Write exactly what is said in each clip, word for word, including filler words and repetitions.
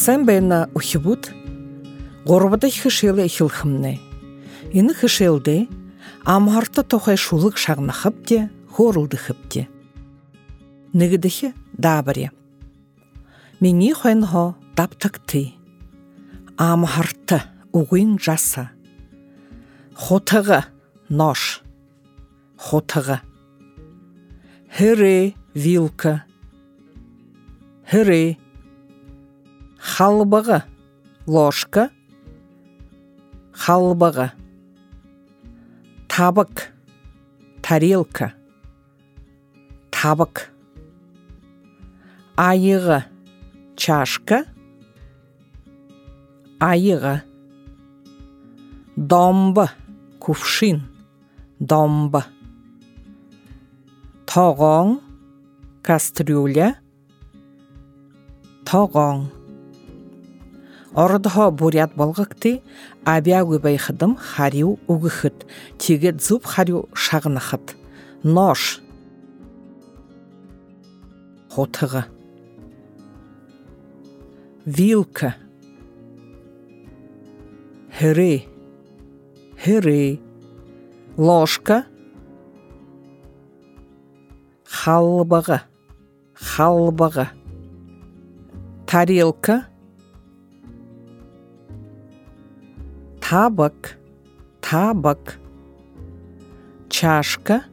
Сен бена ухибут, горбада хишеле хилхымне. Ины хишелде, амхарта тохай шулык шагна хыпте, хорылды хыпте. Нигдихе дабаре. Мени хойнхо таптакты. Амхарта угуин жаса. Хотыға нож. Хотыға. Хыре вилка. Хыре. Халбаға ложка. Халбаға. Табак. Тарелка. Табак. Айыға чашка. Айыға. Домба. Кувшин. Домба. Тоғон. Кастрюля. Тоғон. Ордхо бурят болғыкты, абя өбайхыдым хариу угыхыт, теге дзуб хариу шағынахыт. Нож. Хотыға. Вилка. Хыре. Хыре. Ложка. Халбаға. Халбаға. Тарелка. Табак. Табак. Чашка.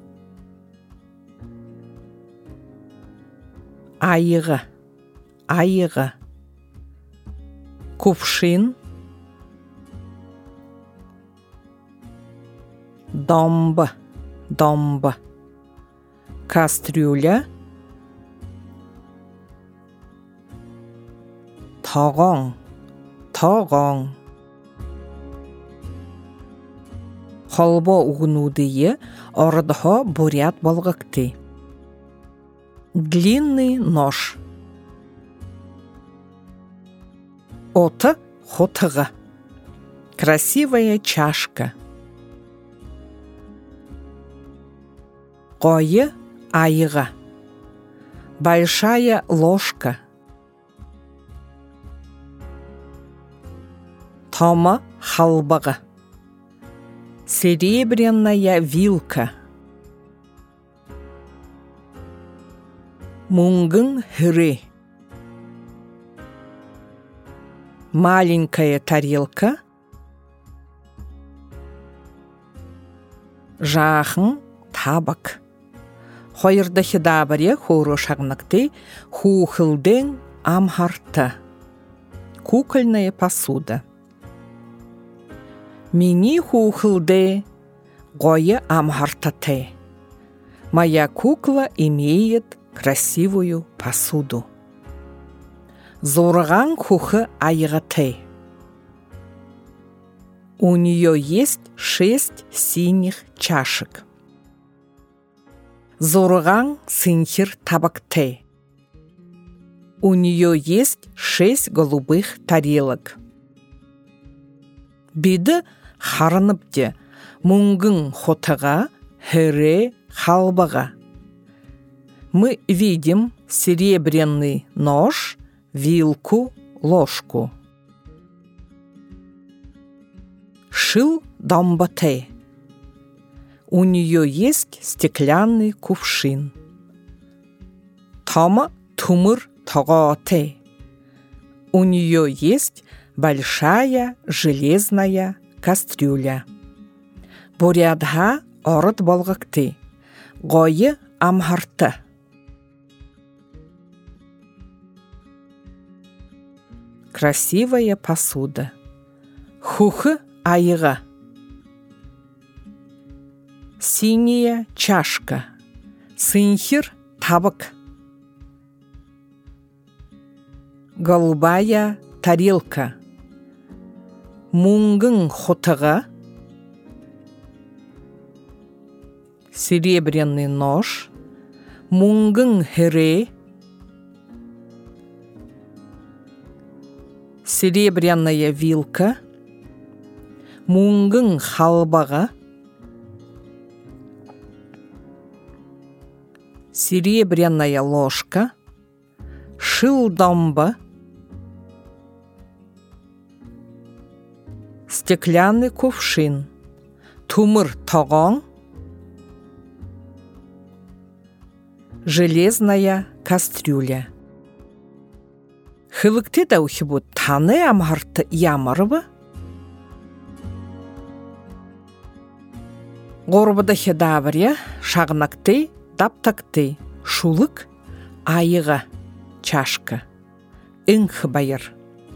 Айыға. Айыға. Кувшин. Домба. Домба. Кастрюля. Тоғон. Тоғон. Холбо угнудые ордхо бурят болгакты. Длинный нож. Ота хотыға. Красивая чашка. Қойы айыға. Большая ложка. Тома халбаға. Серебряная вилка. Мунгын хыре. Маленькая тарелка. Жахын табак. Хойырдахи дабаре хору шагнакты хухылден амхарта. Кукольная посуда. Мини хухылде гое амхартате. Моя кукла имеет красивую посуду. Зорган хухы айгате. У нее есть шесть синих чашек. Зорган сынхир табакте. У нее есть шесть голубых тарелок. Биді харыныпте мунгын хотыға, хыре халбаға. Мы видим серебряный нож, вилку, ложку. Шил домбате. У нее есть стеклянный кувшин. Тома тумыр тоғате. У нее есть большая железная кастрюля. Бурядха орд болгакты. Гойы амхарта. Красивая посуда. Хухы айыға. Синяя чашка. Сынхир табак. Голубая тарелка. Мунгын хотыға. Серебряный нож. Мунгын хыре. Серебряная вилка. Мунгын халбаға. Серебряная ложка. Шил домба. стеклянный кувшин, тумыр тоғон, железная кастрюля. Хылыкты да ухибу таны амарты ямарыбы? Горбыда хедабыря, шағынакты, таптакты, шулык, айыға, чашка, инх байыр.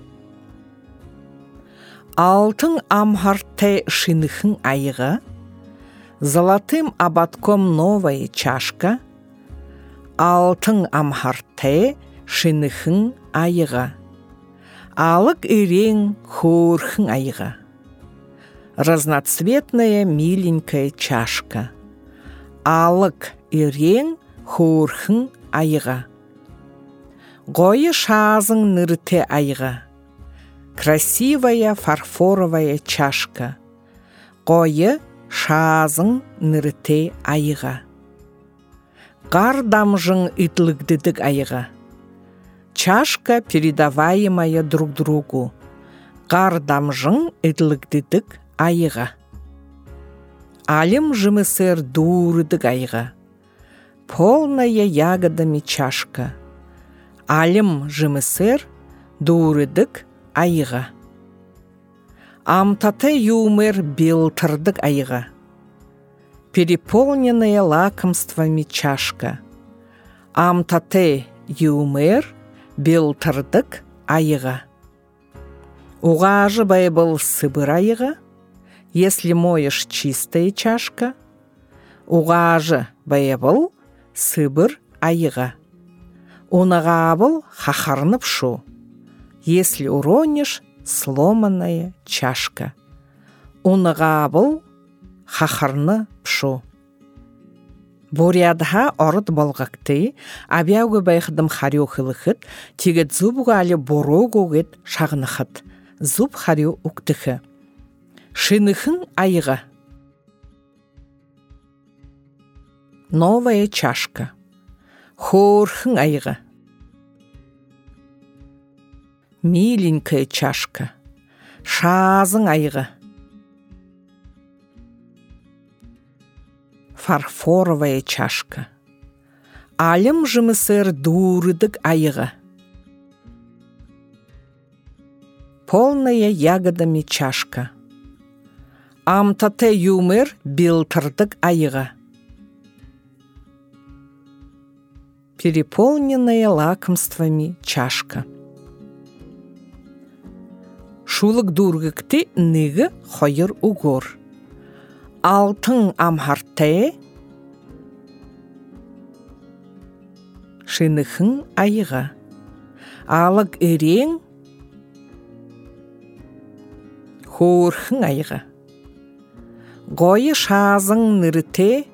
Алтын амхарты шиныхын айыға, золотым ободком новая чашка, алтын амхарты шиныхын айыға, алық ирең хорхын айыға. Разноцветная миленькая чашка, алық ирең хорхын айыға. Гойы шазың нырыте айыға. Красивая фарфоровая чашка, гойы шазың нырыте айыға. Гар дамжың итлыгдыдык айыға. Чашка, передаваемая друг другу. Гар дамжың итлыгдыдык айыға. Алим жымысыр дурыдык айыға. Полная ягодами чашка. Алим жымысыр дурыдык айыға. Амтаты юмыр белтырдык айыға. Переполненная лакомствами чашка. Амтаты юмыр белтырдык айыға. Уғажы байбыл сыбыр айыға. Если моешь чистая чашка. Уғажы байбыл сыбыр айыға. Унағабыл хахарнып шу. Если уронишь, сломанная чашка. Унағабыл хахарны пшу. Бурядха орыт болғақты, абяуғы байқыдым харю хылықыт, тегет зубға алі борогу гет шағынықыт. Зуб харю уқтықы. Шиныхын айыға. Новая чашка. Хорхын айыға. Миленькая чашка. Шазың айыға. Фарфоровая чашка. Алым жымысыр дурыдык айыға. Полная ягодами чашка. Амтаты юмыр белтырдык айыға. Переполненная лакомствами чашка. Шулык дургыкты ныгы хойыр угор. Алтын амхарты шиныхын айыға. Алық ирең хорхын айыға. Гойы шазың нырыте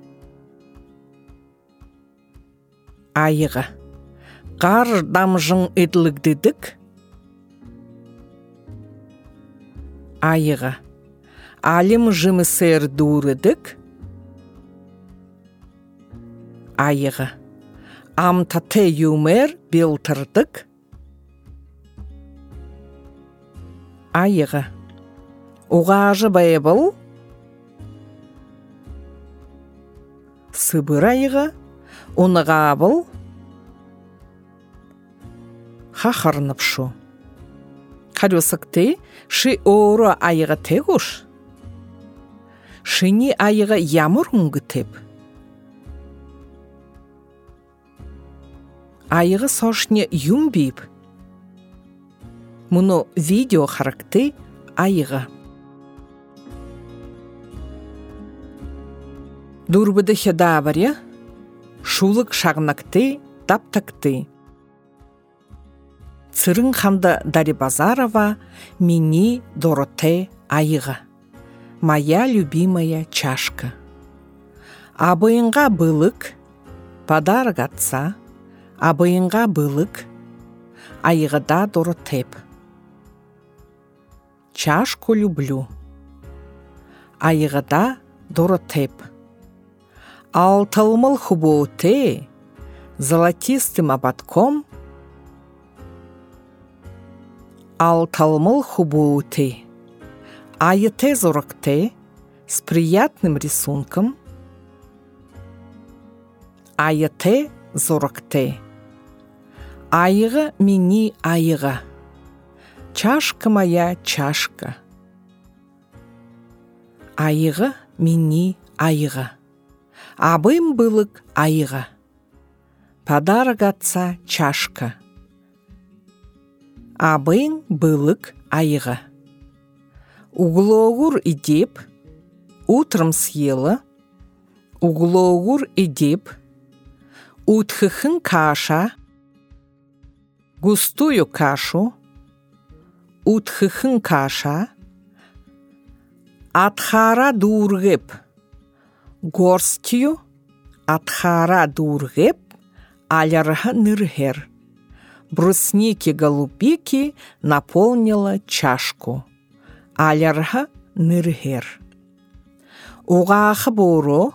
айыға. Қар дамжың едлігдедік айыға. Алим жымысыр дурыдық айыға. Амтаты юмер белтырдық айыға. Уғажы байбыл сыбыр айыға. Унығабыл хахарнып шу. Қарюсыкты ши оры айыға тегуш. Шыни айыға ямыр ұңғы теп. Айыға сошне юм бейб. Мұны видео характы айыға. Дурбыды хедабаря. Шулык шағынакты, таптакты. Цырын ханды Дарибазарова, мини Дороте айыға. Моя любимая чашка. Абыйынға былык, подарок отца. Абыйынға былык, айығыда Доротеп. Чашку люблю. Айығыда Доротеп. Алтылмыл хубоуте, золотистым ободком. Алтылмыл хубоуте, АЕТ сорок Т с приятным рисунком. АЕТ сорок Т. Айығы мені айыға. Чашка моя чашка. Айығы мені айыға. Абым былык айыға. Подарок отца чашка. Абың былык айыға. Углоугур идеп, утром съела. Углоугур идеп, утхыхын каша. Густую кашу. Утхыхын каша. Атхара дургеп. Горстью атхара дургеп. Алярха ныргер. Брусники голубики наполнила чашку. Алярха ныргер. Уғахып оро.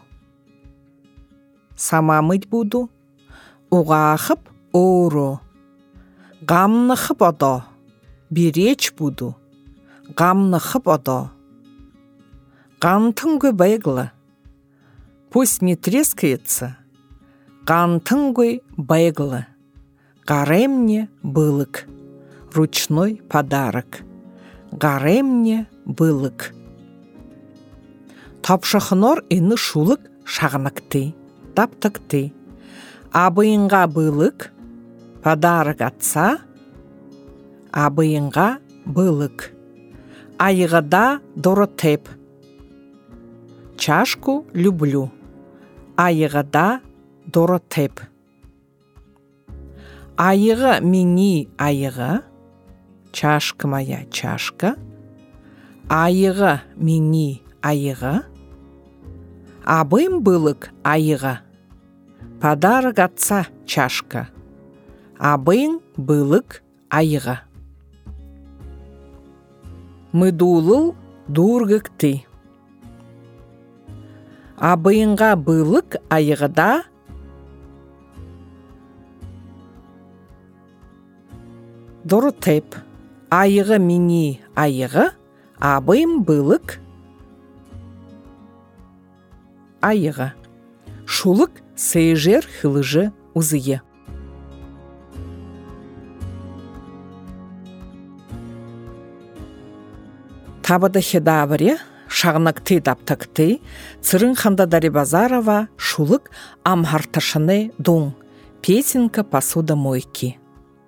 Сама мыть буду. Уғахып оро. Гамнахып одо. Беречь буду. Гамнахып одо. Гантынгы байгла. Пусть не трескается. Гантынгы байгла. Гаре мне былык. Ручной подарок. Гаре мне былык. Тапшахнор ины шулык шағыныкты. Таптыкты. Абыйынға былык. Подарок отца. Абыйынға былык. Айығыда Доротеп. Чашку люблю. Айығыда Доротеп. Айығы мені айығы. Чашка моя чашка. Айығы мені айығы. Абым былык айығы. Подарок отца чашка. Абың былык айығы. Мыдулыл дургыкты. Абыйынға былык айығыда. Доротеп. Айығы мені айығы. Абым былык айығы. Шулык сейжер хылыжы узые. Табыды хедабыре, шағынакты таптакты, цырын ханда Дарибазарова шулык амхарташыны дун. Песенка посуда мойки.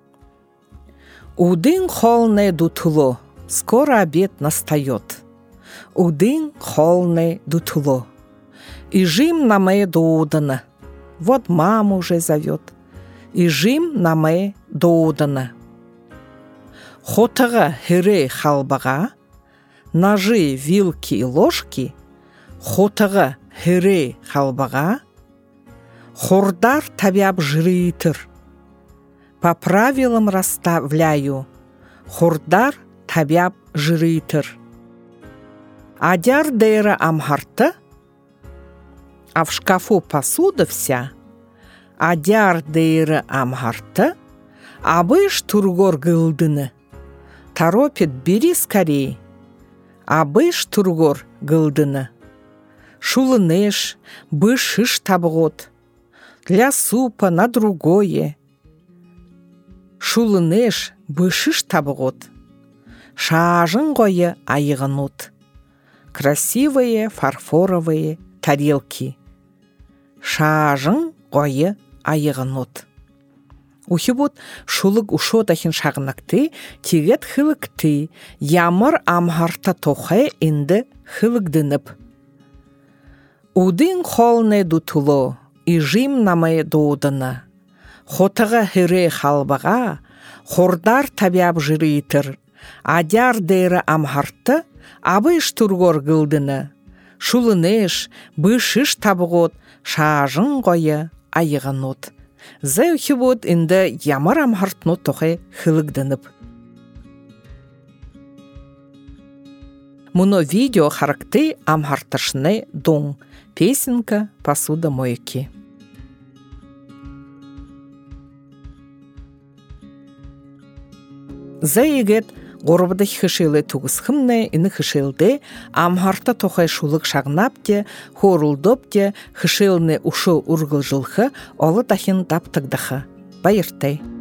Удын холне дутуло, скоро обед настает. Удын холне дутуло. И жим на мэ доудана. Вот мама уже зовет. И жим на мэ доудана. Хотага хире халбага. Ножи, вилки и ложки. Хотага хире халбага. Хордар табяб жритыр. По правилам расставляю. Хордар табяб жритыр. Адяр дейра амхарта. А в шкафу посуда вся. Адяр дейра амхарта. Абыш тургор гылдыны. Торопит, бери скорей. Абыш тургор гылдыны. Шулынеш, бышиш табғот. Для супа на другое. Шулынеш, бышиш табғот. Шажын қойы айығынут. Красивые фарфоровые тарелки. Шажын қойы айығынут. Ухибут шулык ушотахин шағынакты, тегет хылыкты, ямыр амхарта тохе инді хылыкдынып. Удын холне дутуло, и жим намай доудына. Хотыға хире халбаға, хордар табяб жиритыр. Адяр дейрі амхарты, абыш тургор гылдыны. Шулынеш, бышиш табғот, шажын қойы айығынут. Зай ухибот инді ямар амхартнут тохе хылыкдынып. Муно видео характы амхарташны дун. Песенка посуда мойки. Зай егет Горбыдах хышылы тугыз хымны, іні хышылды, амхарта тохай шулық шағнапте, хорулдопте, хышылны ушу ургыл жылхы, олы дахин таптығдахы. Байыртай.